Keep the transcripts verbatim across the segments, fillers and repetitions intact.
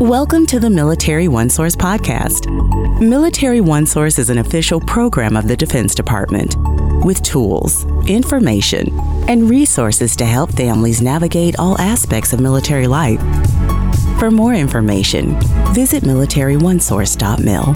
Welcome to the Military OneSource podcast. Military OneSource is an official program of the Defense Department with tools, information, and resources to help families navigate all aspects of military life. For more information, visit military one source dot mil.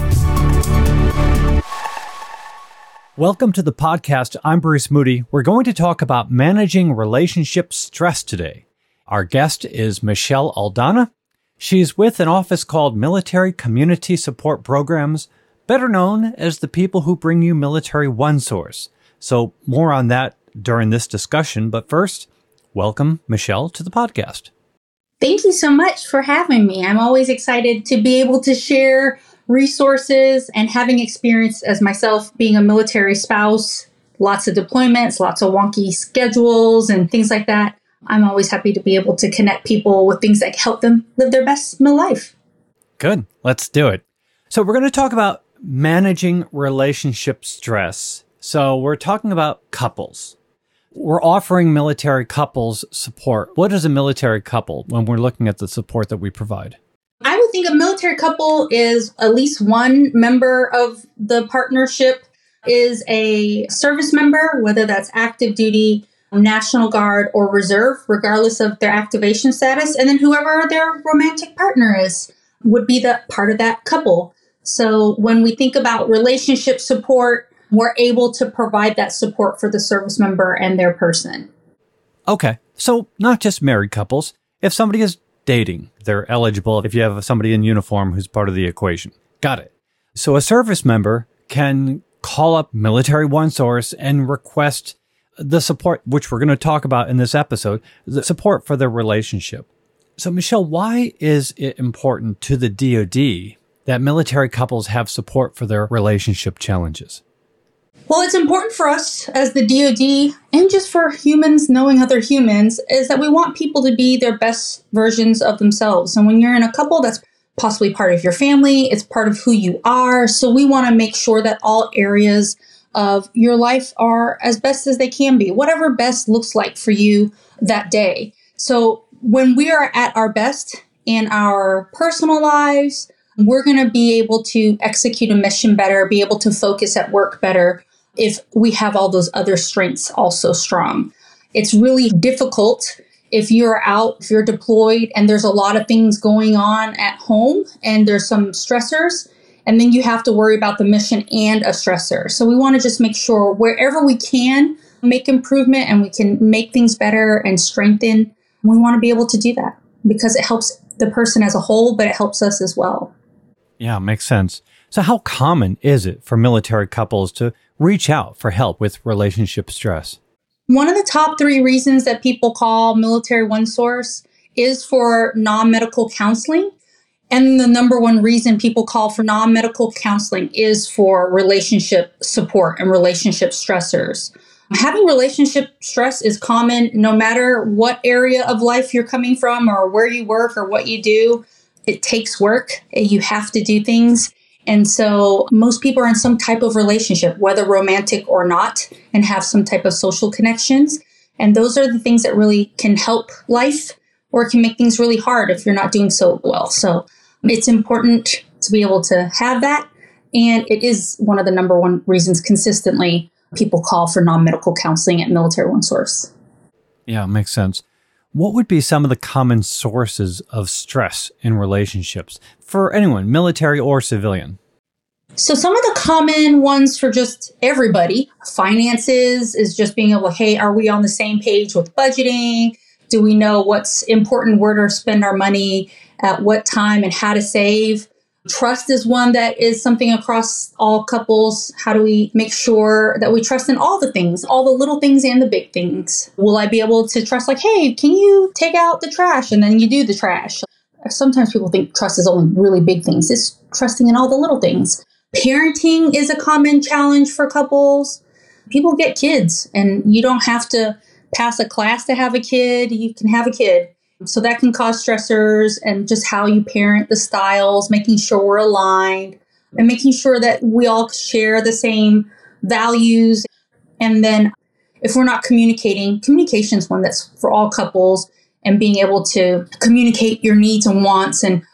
Welcome to the podcast. I'm Bruce Moody. We're going to talk about managing relationship stress today. Our guest is Michelle Aldana. She's with an office called Military Community Support Programs, better known as the people who bring you Military OneSource. So more on that during this discussion. But first, welcome, Michelle, to the podcast. Thank you so much for having me. I'm always excited to be able to share resources and having experience as myself being a military spouse, lots of deployments, lots of wonky schedules and things like that. I'm always happy to be able to connect people with things that help them live their best middle life. Good. Let's do it. So we're going to talk about managing relationship stress. So we're talking about couples. We're offering military couples support. What is a military couple when we're looking at the support that we provide? I would think a military couple is at least one member of the partnership is a service member, whether that's active duty, National Guard, or Reserve, regardless of their activation status. And then whoever their romantic partner is would be the part of that couple. So when we think about relationship support, we're able to provide that support for the service member and their person. Okay. So not just married couples. If somebody is dating, they're eligible if you have somebody in uniform who's part of the equation. Got it. So a service member can call up Military OneSource and request the support, which we're going to talk about in this episode, the support for their relationship. So, Michelle, why is it important to the D O D that military couples have support for their relationship challenges? Well, it's important for us as the D O D and just for humans knowing other humans is that we want people to be their best versions of themselves. And when you're in a couple, that's possibly part of your family. It's part of who you are. So we want to make sure that all areas of your life are as best as they can be, whatever best looks like for you that day. So when we are at our best in our personal lives, we're going to be able to execute a mission better, be able to focus at work better if we have all those other strengths also strong. It's really difficult if you're out, if you're deployed, and there's a lot of things going on at home and there's some stressors, and then you have to worry about the mission and a stressor. So we want to just make sure wherever we can make improvement and we can make things better and strengthen, we want to be able to do that because it helps the person as a whole, but it helps us as well. Yeah, makes sense. So how common is it for military couples to reach out for help with relationship stress? One of the top three reasons that people call Military OneSource is for non-medical counseling. And the number one reason people call for non-medical counseling is for relationship support and relationship stressors. Having relationship stress is common no matter what area of life you're coming from or where you work or what you do. It takes work. You have to do things. And so most people are in some type of relationship, whether romantic or not, and have some type of social connections. And those are the things that really can help life or can make things really hard if you're not doing so well. So it's important to be able to have that. And it is one of the number one reasons consistently people call for non-medical counseling at Military OneSource. Yeah, makes sense. What would be some of the common sources of stress in relationships for anyone, military or civilian? So some of the common ones for just everybody, finances is just being able to, hey, are we on the same page with budgeting? Do we know what's important, where to spend our money, at what time, and how to save? Trust is one that is something across all couples. How do we make sure that we trust in all the things, all the little things and the big things? Will I be able to trust, like, hey, can you take out the trash? And then you do the trash. Sometimes people think trust is only really big things. It's trusting in all the little things. Parenting is a common challenge for couples. People get kids, and you don't have to pass a class to have a kid. You can have a kid. So that can cause stressors and just how you parent, the styles, making sure we're aligned and making sure that we all share the same values. And then if we're not communicating, communication is one that's for all couples, and being able to communicate your needs and wants and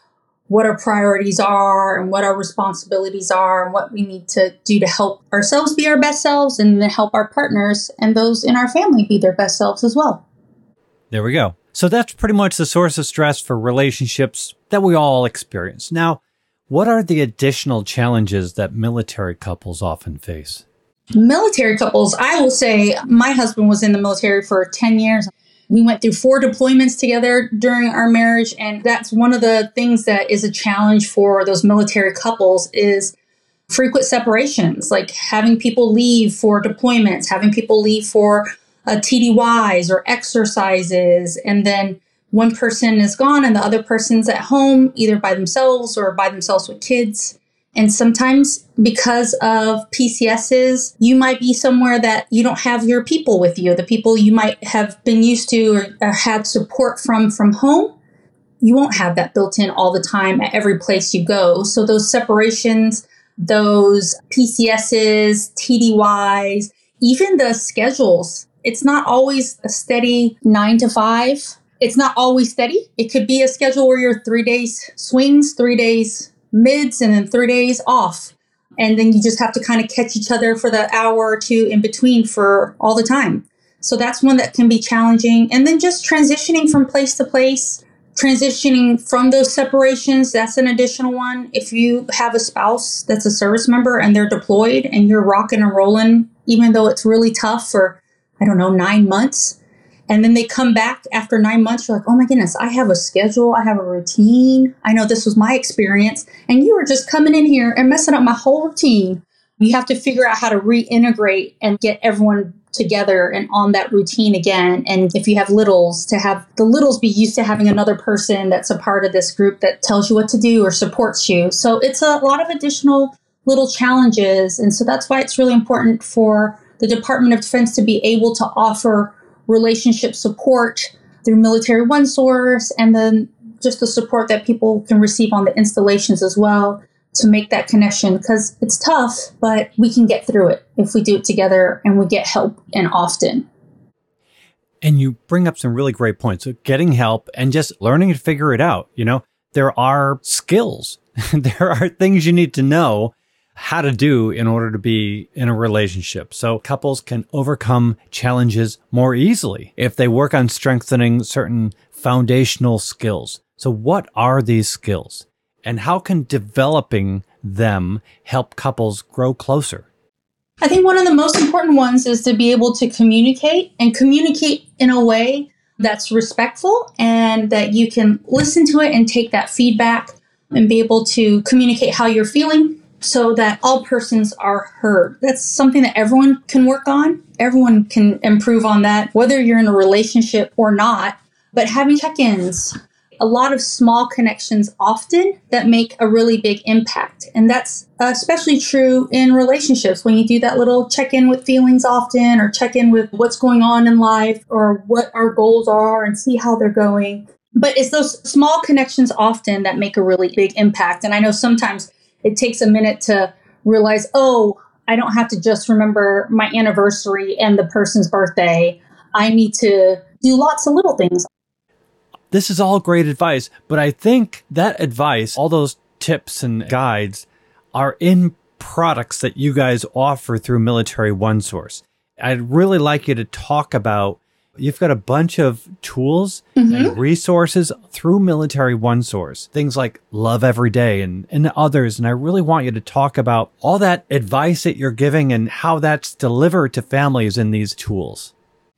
what our priorities are and what our responsibilities are and what we need to do to help ourselves be our best selves and then help our partners and those in our family be their best selves as well. There we go. So that's pretty much the source of stress for relationships that we all experience. Now, what are the additional challenges that military couples often face? Military couples, I will say my husband was in the military for ten years. We went through four deployments together during our marriage. And that's one of the things that is a challenge for those military couples is frequent separations, like having people leave for deployments, having people leave for uh, T D Ys or exercises. And then one person is gone and the other person's at home, either by themselves or by themselves with kids. And sometimes because of P C Ss, you might be somewhere that you don't have your people with you, the people you might have been used to or, or had support from from home. You won't have that built in all the time at every place you go. So those separations, those P C Ss, T D Ys, even the schedules, it's not always a steady nine to five. It's not always steady. It could be a schedule where you're three days swings, three days mids, and then three days off. And then you just have to kind of catch each other for the hour or two in between for all the time. So that's one that can be challenging. And then just transitioning from place to place, transitioning from those separations, that's an additional one. If you have a spouse that's a service member and they're deployed and you're rocking and rolling, even though it's really tough for, I don't know, nine months, and then they come back after nine months, you're like, oh my goodness, I have a schedule. I have a routine. I know this was my experience. And you were just coming in here and messing up my whole routine. You have to figure out how to reintegrate and get everyone together and on that routine again. And if you have littles, to have the littles be used to having another person that's a part of this group that tells you what to do or supports you. So it's a lot of additional little challenges. And so that's why it's really important for the Department of Defense to be able to offer relationship support through Military OneSource, and then just the support that people can receive on the installations as well to make that connection, because it's tough, but we can get through it if we do it together and we get help and often. And you bring up some really great points. So getting help and just learning to figure it out. You know, there are skills. There are things you need to know how to do in order to be in a relationship. So couples can overcome challenges more easily if they work on strengthening certain foundational skills. So what are these skills and how can developing them help couples grow closer? I think one of the most important ones is to be able to communicate and communicate in a way that's respectful and that you can listen to it and take that feedback and be able to communicate how you're feeling, so that all persons are heard. That's something that everyone can work on. Everyone can improve on that, whether you're in a relationship or not. But having check-ins, a lot of small connections often that make a really big impact. And that's especially true in relationships when you do that little check-in with feelings often, or check in with what's going on in life or what our goals are and see how they're going. But it's those small connections often that make a really big impact. And I know sometimes it takes a minute to realize, oh, I don't have to just remember my anniversary and the person's birthday. I need to do lots of little things. This is all great advice, but I think that advice, all those tips and guides are in products that you guys offer through Military OneSource. I'd really like you to talk about, you've got a bunch of tools mm-hmm. and resources through Military OneSource, things like Love Every Day and, and others. And I really want you to talk about all that advice that you're giving and how that's delivered to families in these tools.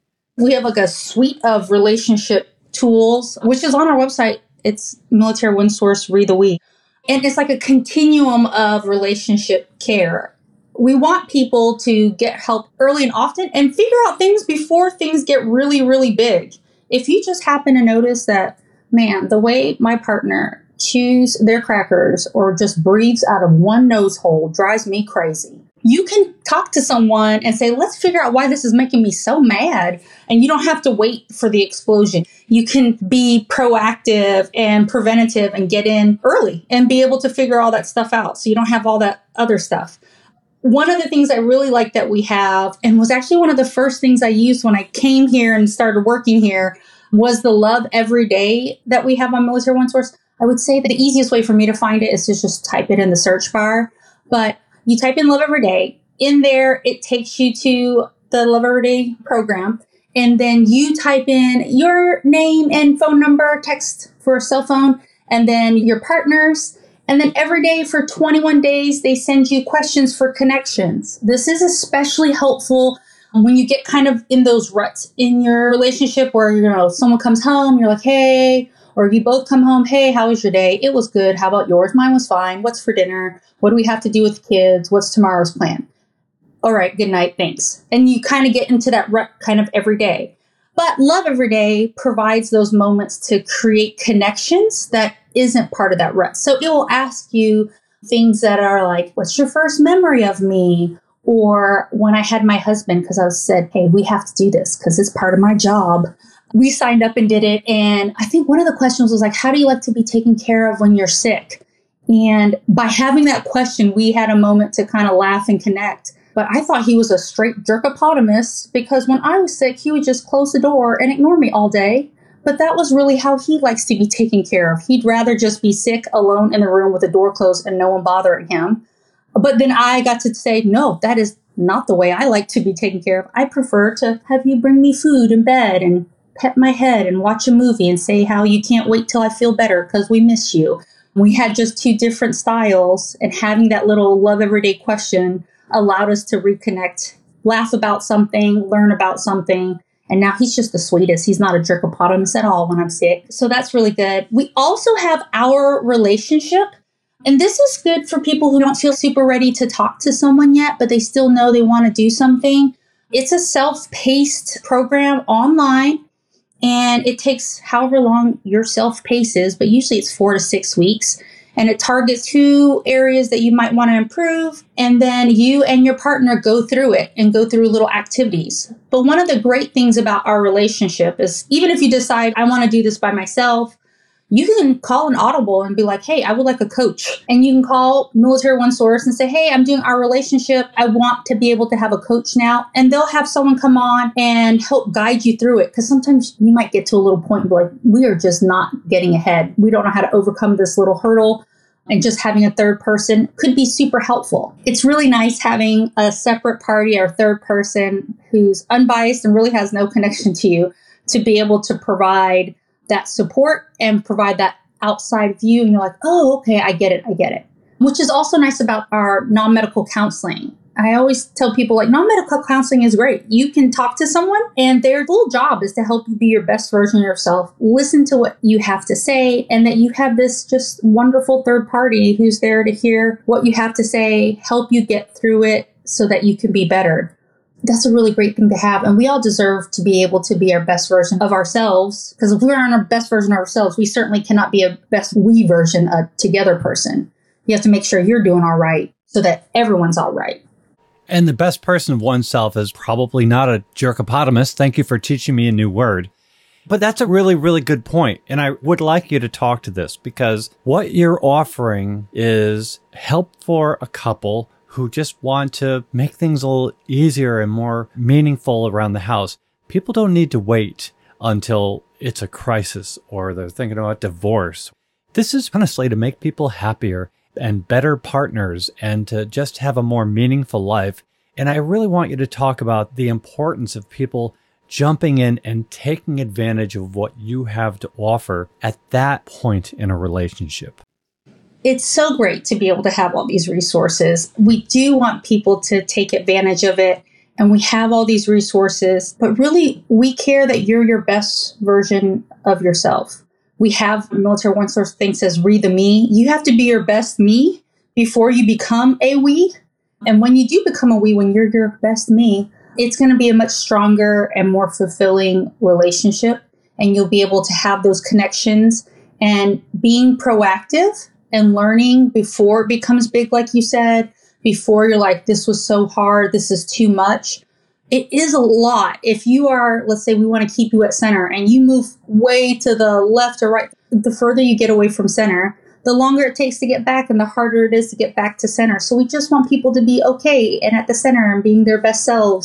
We have like a suite of relationship tools, which is on our website. It's Military OneSource Read the Week. And it's like a continuum of relationship care. We want people to get help early and often and figure out things before things get really, really big. If you just happen to notice that, man, the way my partner chews their crackers or just breathes out of one nose hole drives me crazy, you can talk to someone and say, let's figure out why this is making me so mad. And you don't have to wait for the explosion. You can be proactive and preventative and get in early and be able to figure all that stuff out so you don't have all that other stuff. One of the things I really like that we have, and was actually one of the first things I used when I came here and started working here, was the Love Every Day that we have on Military OneSource. I would say that the easiest way for me to find it is to just type it in the search bar. But you type in Love Every Day. In there, it takes you to the Love Every Day program. And then you type in your name and phone number, text for a cell phone, and then your partners. And then every day for twenty-one days, they send you questions for connections. This is especially helpful when you get kind of in those ruts in your relationship where, you know, someone comes home, you're like, hey, or if you both come home, hey, how was your day? It was good. How about yours? Mine was fine. What's for dinner? What do we have to do with kids? What's tomorrow's plan? All right, good night, thanks. And you kind of get into that rut kind of every day. But Love Every Day provides those moments to create connections that isn't part of that rut. So it will ask you things that are like, what's your first memory of me? Or when I had my husband, because I was said, hey, we have to do this because it's part of my job. We signed up and did it. And I think one of the questions was like, how do you like to be taken care of when you're sick? And by having that question, we had a moment to kind of laugh and connect. But I thought he was a straight jerkopotamus because when I was sick, he would just close the door and ignore me all day. But that was really how he likes to be taken care of. He'd rather just be sick alone in the room with the door closed and no one bothering him. But then I got to say, no, that is not the way I like to be taken care of. I prefer to have you bring me food in bed and pet my head and watch a movie and say how you can't wait till I feel better because we miss you. We had just two different styles, and having that little Love Every Day question allowed us to reconnect, laugh about something, learn about something. And now he's just the sweetest. He's not a jerkopotamus at all when I'm sick. So that's really good. We also have Our Relationship. And this is good for people who don't feel super ready to talk to someone yet, but they still know they want to do something. It's a self-paced program online, and it takes however long your self-pace is, but usually it's four to six weeks. And it targets two areas that you might want to improve. And then you and your partner go through it and go through little activities. But one of the great things about Our Relationship is even if you decide, I want to do this by myself, you can call an audible and be like, hey, I would like a coach. And you can call Military One Source and say, hey, I'm doing Our Relationship. I want to be able to have a coach now. And they'll have someone come on and help guide you through it. Because sometimes you might get to a little point and be like, we are just not getting ahead. We don't know how to overcome this little hurdle. And just having a third person could be super helpful. It's really nice having a separate party or third person who's unbiased and really has no connection to you to be able to provide that support and provide that outside view. And you're like, oh, okay, I get it. I get it. Which is also nice about our non-medical counseling. I always tell people like non-medical counseling is great. You can talk to someone and their full job is to help you be your best version of yourself, listen to what you have to say, and that you have this just wonderful third party who's there to hear what you have to say, help you get through it so that you can be better. That's a really great thing to have. And we all deserve to be able to be our best version of ourselves. Because if we're not our best version of ourselves, we certainly cannot be a best we version, a together person. You have to make sure you're doing all right so that everyone's all right. And the best person of oneself is probably not a jerkopotamus. Thank you for teaching me a new word. But that's a really, really good point. And I would like you to talk to this because what you're offering is help for a couple who just want to make things a little easier and more meaningful around the house. People don't need to wait until it's a crisis or they're thinking about divorce. This is honestly to make people happier and better partners and to just have a more meaningful life. And I really want you to talk about the importance of people jumping in and taking advantage of what you have to offer at that point in a relationship. It's so great to be able to have all these resources. We do want people to take advantage of it, and we have all these resources, but really we care that you're your best version of yourself. We have Military One Source thing says, read the me. You have to be your best me before you become a we. And when you do become a we, when you're your best me, it's going to be a much stronger and more fulfilling relationship. And you'll be able to have those connections and being proactive and learning before it becomes big, like you said, before you're like, this was so hard, this is too much. It is a lot. If you are, let's say we want to keep you at center and you move way to the left or right, the further you get away from center, the longer it takes to get back and the harder it is to get back to center. So we just want people to be okay and at the center and being their best selves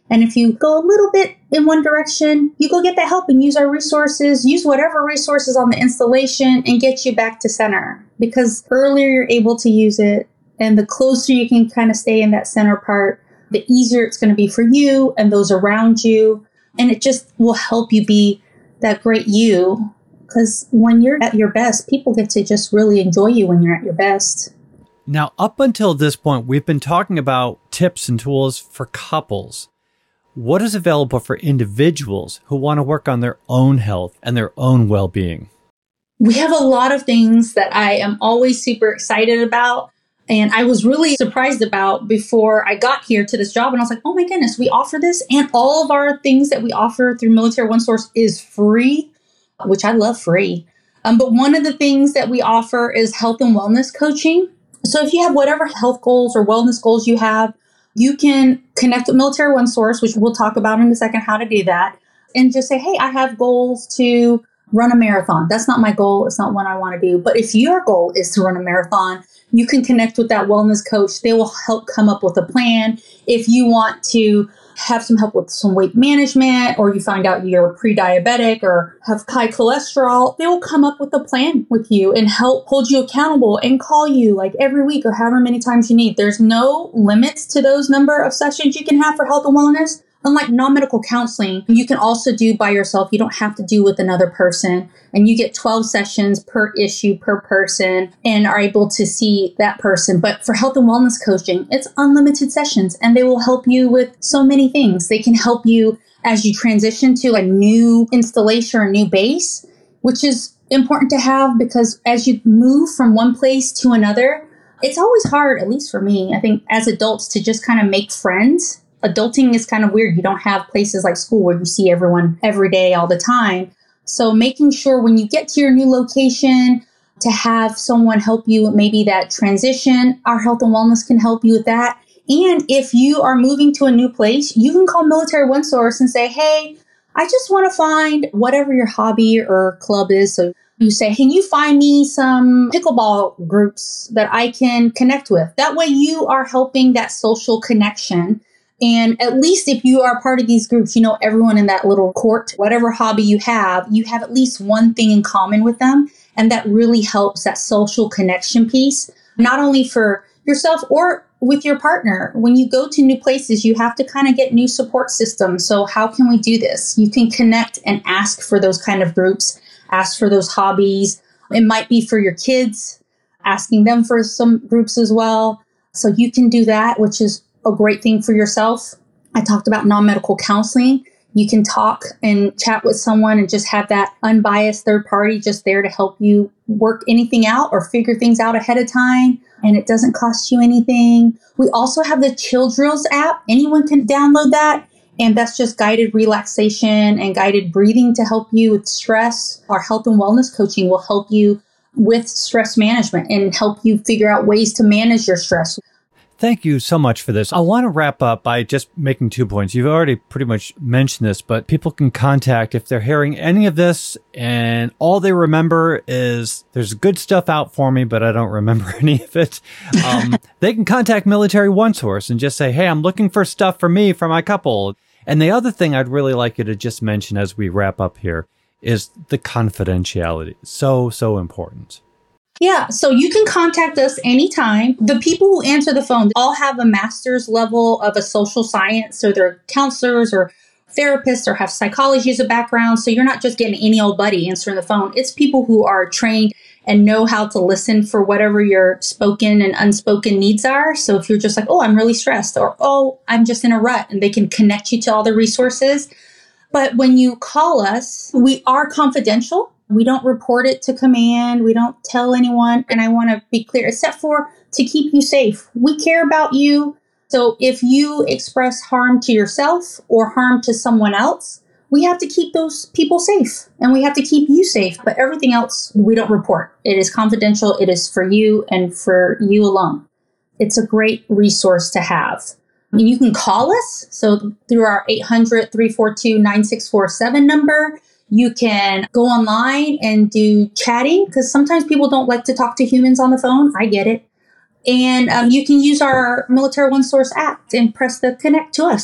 And if you go a little bit in one direction, you go get that help and use our resources, use whatever resources on the installation and get you back to center. Because earlier you're able to use it, and the closer you can kind of stay in that center part, the easier it's going to be for you and those around you. And it just will help you be that great you. Because when you're at your best, people get to just really enjoy you when you're at your best. Now, up until this point, we've been talking about tips and tools for couples. What is available for individuals who want to work on their own health and their own well-being? We have a lot of things that I am always super excited about. And I was really surprised about before I got here to this job. And I was like, oh my goodness, we offer this. And all of our things that we offer through Military OneSource is free, which I love free. Um, but one of the things that we offer is health and wellness coaching. So if you have whatever health goals or wellness goals you have, you can connect with Military OneSource, which we'll talk about in a second how to do that, and just say, hey, I have goals to run a marathon. That's not my goal. It's not what I want to do. But if your goal is to run a marathon, you can connect with that wellness coach. They will help come up with a plan. If you want to have some help with some weight management, or you find out you're pre-diabetic or have high cholesterol, they will come up with a plan with you and help hold you accountable and call you like every week or however many times you need. There's no limits to those number of sessions you can have for health and wellness. Unlike non-medical counseling, you can also do by yourself. You don't have to do with another person. And you get twelve sessions per issue per person and are able to see that person. But for health and wellness coaching, it's unlimited sessions, and they will help you with so many things. They can help you as you transition to a new installation or a new base, which is important to have because as you move from one place to another, it's always hard, at least for me, I think, as adults to just kind of make friends. Adulting is kind of weird. You don't have places like school where you see everyone every day, all the time. So making sure when you get to your new location to have someone help you with maybe that transition, our health and wellness can help you with that. And if you are moving to a new place, you can call Military OneSource and say, hey, I just want to find whatever your hobby or club is. So you say, can you find me some pickleball groups that I can connect with? That way you are helping that social connection. And at least if you are part of these groups, you know everyone in that little court, whatever hobby you have, you have at least one thing in common with them. And that really helps that social connection piece, not only for yourself or with your partner. When you go to new places, you have to kind of get new support systems. So how can we do this? You can connect and ask for those kind of groups, ask for those hobbies. It might be for your kids, asking them for some groups as well. So you can do that, which is a great thing for yourself. I talked about non-medical counseling. You can talk and chat with someone and just have that unbiased third party just there to help you work anything out or figure things out ahead of time. And it doesn't cost you anything. We also have the Chill Drills app. Anyone can download that. And that's just guided relaxation and guided breathing to help you with stress. Our health and wellness coaching will help you with stress management and help you figure out ways to manage your stress. Thank you so much for this. I want to wrap up by just making two points. You've already pretty much mentioned this, but people can contact if they're hearing any of this and all they remember is there's good stuff out for me, but I don't remember any of it. Um, they can contact Military OneSource and just say, hey, I'm looking for stuff for me, for my couple. And the other thing I'd really like you to just mention as we wrap up here is the confidentiality. So, so important. Yeah, so you can contact us anytime. The people who answer the phone all have a master's level of a social science, so they're counselors or therapists or have psychology as a background. So you're not just getting any old buddy answering the phone. It's people who are trained and know how to listen for whatever your spoken and unspoken needs are. So if you're just like, oh, I'm really stressed, or oh, I'm just in a rut, and they can connect you to all the resources. But when you call us, we are confidential. We don't report it to command. We don't tell anyone. And I want to be clear, except for to keep you safe. We care about you. So if you express harm to yourself or harm to someone else, we have to keep those people safe and we have to keep you safe. But everything else, we don't report. It is confidential. It is for you and for you alone. It's a great resource to have. I mean, you can call us. So through our eight hundred, three four two, nine six four seven number. You can go online and do chatting because sometimes people don't like to talk to humans on the phone. I get it. And um, you can use our Military OneSource app and press the connect to us.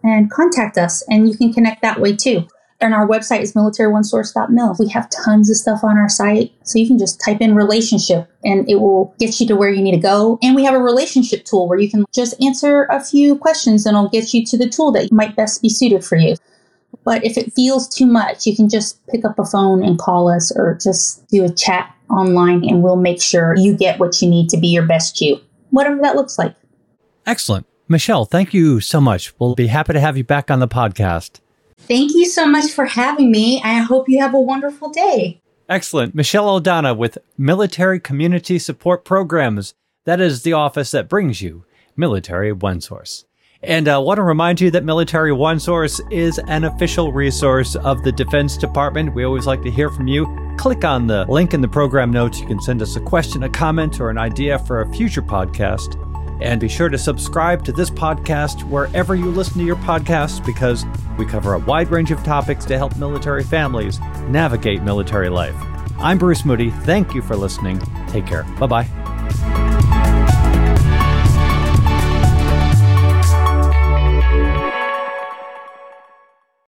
and contact us. And you can connect that way too. And our website is military one source dot mil. We have tons of stuff on our site. So you can just type in relationship and it will get you to where you need to go. And we have a relationship tool where you can just answer a few questions and it'll get you to the tool that might best be suited for you. But if it feels too much, you can just pick up a phone and call us or just do a chat online and we'll make sure you get what you need to be your best you, whatever that looks like. Excellent. Michelle, thank you so much. We'll be happy to have you back on the podcast. Thank you so much for having me. I hope you have a wonderful day. Excellent. Michelle Aldana with Military Community Support Programs. That is the office that brings you Military OneSource. And I uh, want to remind you that Military OneSource is an official resource of the Defense Department. We always like to hear from you. Click on the link in the program notes. You can send us a question, a comment, or an idea for a future podcast. And be sure to subscribe to this podcast wherever you listen to your podcasts because we cover a wide range of topics to help military families navigate military life. I'm Bruce Moody. Thank you for listening. Take care. Bye-bye.